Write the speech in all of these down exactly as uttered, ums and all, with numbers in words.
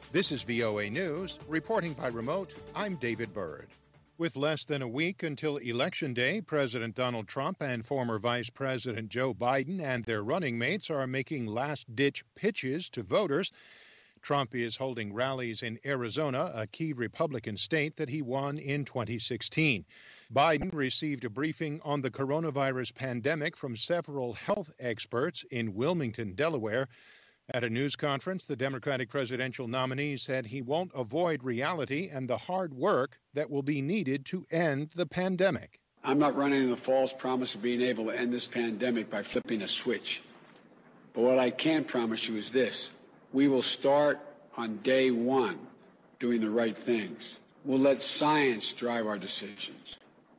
This is V O A News. Reporting by remote, I'm David Byrd. With less than a week until Election Day, President Donald Trump and former Vice President Joe Biden and their running mates are making last-ditch pitches to voters. Trump is holding rallies in Arizona, a key Republican state that he won in twenty sixteen. Biden received a briefing on the coronavirus pandemic from several health experts in Wilmington, Delaware. At a news conference, the Democratic presidential nominee said he won't avoid reality and the hard work that will be needed to end the pandemic. I'm not running on the false promise of being able to end this pandemic by flipping a switch. But what I can promise you is this. We will start on day one doing the right things. We'll let science drive our decisions.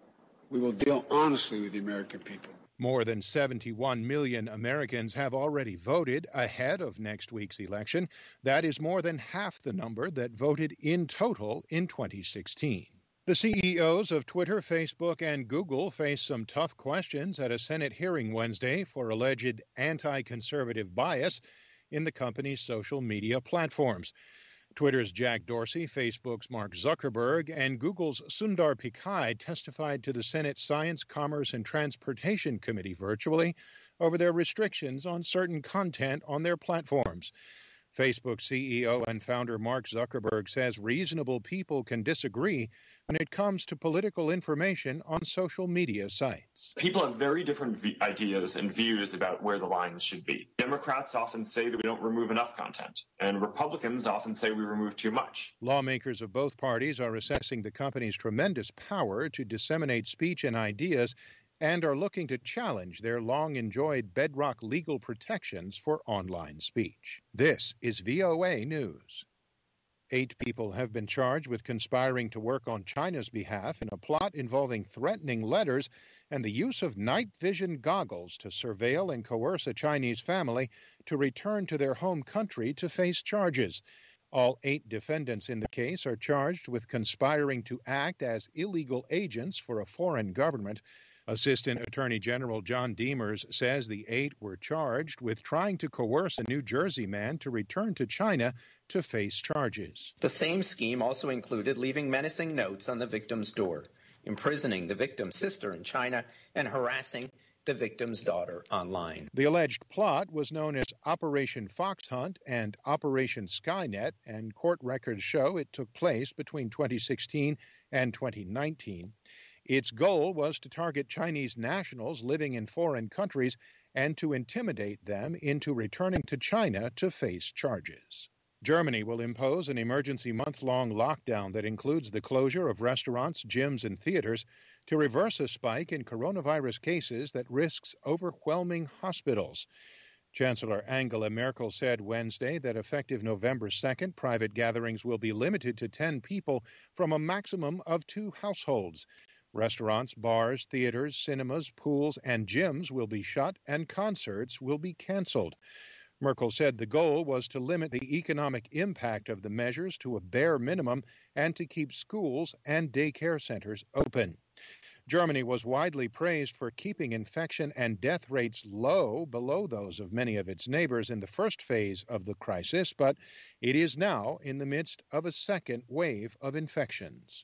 We will deal honestly with the American people. More than seventy-one million Americans have already voted ahead of next week's election. That is more than half the number that voted in total in twenty sixteen. The C E Os of Twitter, Facebook, and Google face some tough questions at a Senate hearing Wednesday for alleged anti-conservative bias in the company's social media platforms. Twitter's Jack Dorsey, Facebook's Mark Zuckerberg, and Google's Sundar Pichai testified to the Senate Science, Commerce, and Transportation Committee virtually over their restrictions on certain content on their platforms. Facebook C E O and founder Mark Zuckerberg says reasonable people can disagree when it comes to political information on social media sites. People have very different v- ideas and views about where the lines should be. Democrats often say that we don't remove enough content, and Republicans often say we remove too much. Lawmakers of both parties are assessing the company's tremendous power to disseminate speech and ideas and are looking to challenge their long-enjoyed bedrock legal protections for online speech. This is V O A News. Eight people have been charged with conspiring to work on China's behalf in a plot involving threatening letters and the use of night vision goggles to surveil and coerce a Chinese family to return to their home country to face charges. All eight defendants in the case are charged with conspiring to act as illegal agents for a foreign government. Assistant Attorney General John Demers says the eight were charged with trying to coerce a New Jersey man to return to China to face charges. The same scheme also included leaving menacing notes on the victim's door, imprisoning the victim's sister in China, and harassing the victim's daughter online. The alleged plot was known as Operation Fox Hunt and Operation Skynet, and court records show it took place between twenty sixteen and twenty nineteen. Its goal was to target Chinese nationals living in foreign countries and to intimidate them into returning to China to face charges. Germany will impose an emergency month-long lockdown that includes the closure of restaurants, gyms, and theaters to reverse a spike in coronavirus cases that risks overwhelming hospitals. Chancellor Angela Merkel said Wednesday that effective November second, private gatherings will be limited to ten people from a maximum of two households. Restaurants, bars, theaters, cinemas, pools, and gyms will be shut, and concerts will be canceled. Merkel said the goal was to limit the economic impact of the measures to a bare minimum and to keep schools and daycare centers open. Germany was widely praised for keeping infection and death rates low, below those of many of its neighbors in the first phase of the crisis, but it is now in the midst of a second wave of infections.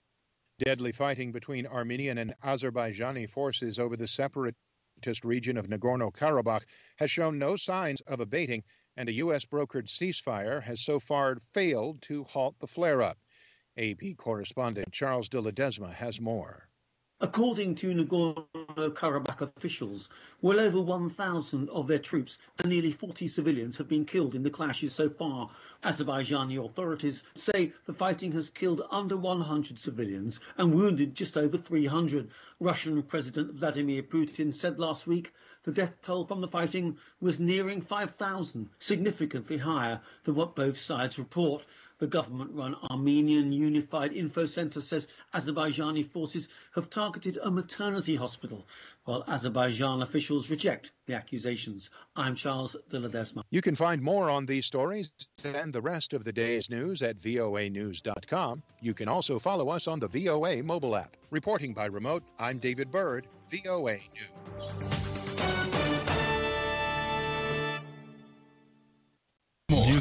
Deadly fighting between Armenian and Azerbaijani forces over the separatist region of Nagorno-Karabakh has shown no signs of abating, and a U S-brokered ceasefire has so far failed to halt the flare-up. A P correspondent Charles de Ledesma has more. According to Nagorno-Karabakh officials, well over one thousand of their troops and nearly forty civilians have been killed in the clashes so far. Azerbaijani authorities say the fighting has killed under one hundred civilians and wounded just over three hundred. Russian President Vladimir Putin said last week the death toll from the fighting was nearing five thousand, significantly higher than what both sides report. The government-run Armenian Unified Info Center says Azerbaijani forces have targeted a maternity hospital, while Azerbaijan officials reject the accusations. I'm Charles de Ledesma. You can find more on these stories and the rest of the day's news at V O A news dot com. You can also follow us on the V O A mobile app. Reporting by remote, I'm David Byrd, V O A News.